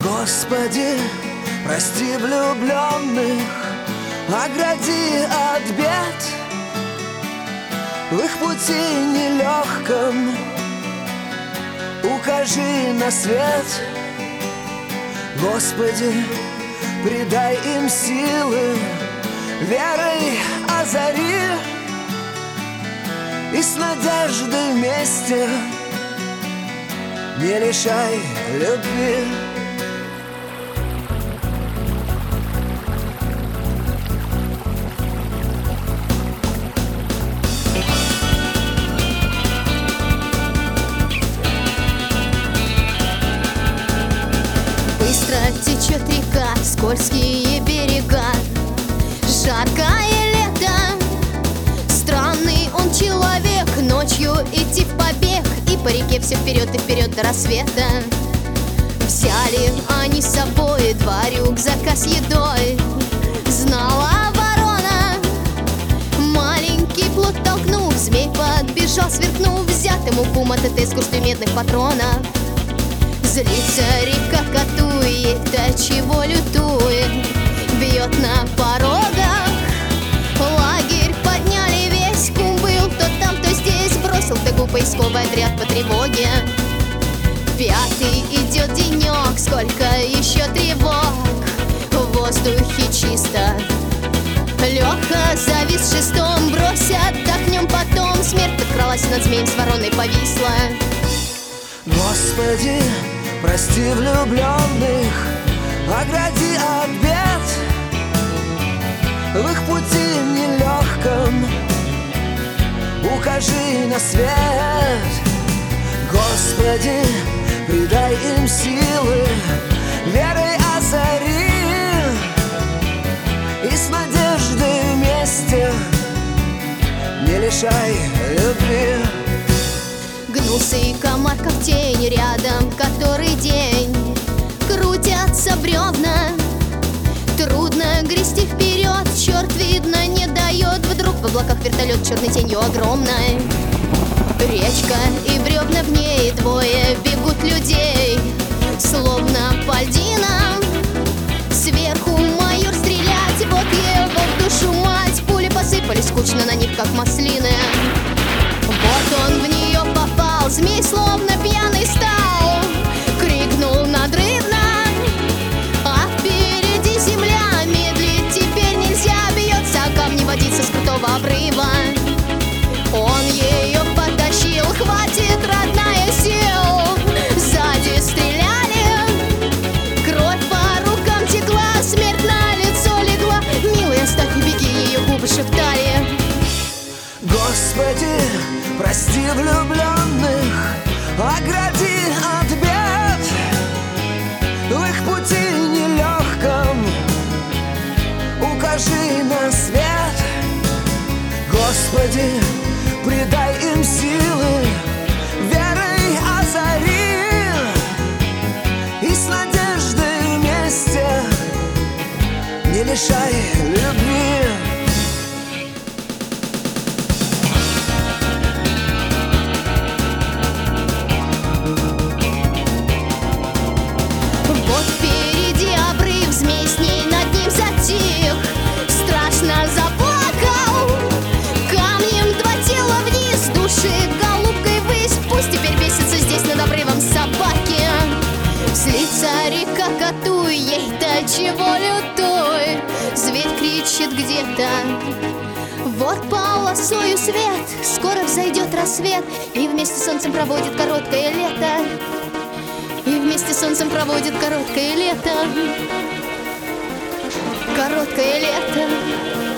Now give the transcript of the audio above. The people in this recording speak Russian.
Господи, прости влюбленных, огради от бед. В их пути нелегком укажи на свет. Господи, придай им силы, верой озари, и с надеждой вместе не лишай любви. Быстро течет река, скользкие берега, жаркое лето. Странный он человек, ночью идти в побег, и по реке все вперед и вперед до рассвета. Взяли они с собой 2 рюкзака с едой. Знала ворона, маленький плод толкнув, змей подбежал, сверкнув, взят ему пум от этой скучной медных патронов. Злится река, катует, до чего лютует, бьет на порогах. Лагерь подняли весь, кум был то там, то здесь, бросил тыгу поисковый отряд по тревоге. 5-й идет денек, сколько еще тревог, в воздухе чисто. Леха завис в 6-м, брось, отдохнем потом. Смерть подкралась над змеем, с вороной повисла. Господи, прости влюбленных, огради от бед. В их пути нелегком укажи на свет. Господи, придай им силы, верой озари, и с надеждой вместе не лишай любви. Гнулся и комар, как тень, рядом который день крутятся бревна. Трудно грести вперед, черт, видно, не дает. Вдруг в облаках вертолет черной тенью огромной. Речка и бревна в ней, 2 бегут людей, словно по льдинам. Сверху майор стрелять, вот его в душу мать. Пули посыпались скучно на них, как маслины. Вот он в нее попал, змей словно пьяный стал, крикнул надрывно, а впереди земля. Медлить теперь нельзя, бьется о камни водица с крутого обрыва. Он ее потащил, хватит, родная, сил. Сзади стреляли, кровь по рукам текла, смерть на лицо легла. Милый, оставь и беги, ее губы шептали. Господи, прости влюбленных, огради от бед. В их пути нелегком укажи на свет. Господи, придай им силы, верой озари, и с надеждой вместе не лишай любви. Вот впереди обрыв, змей с ней над ним затих, страшно заплакал. Камнем 2 тела вниз, души голубкой ввысь. Пусть теперь бесится здесь над обрывом собаки. Злится река, катуй, ей до чего лютой. Зверь кричит где-то, вот полосою свет. Скоро взойдет рассвет, и вместе с солнцем проводит короткое лето. И вместе с солнцем проводит короткое лето. Короткое лето.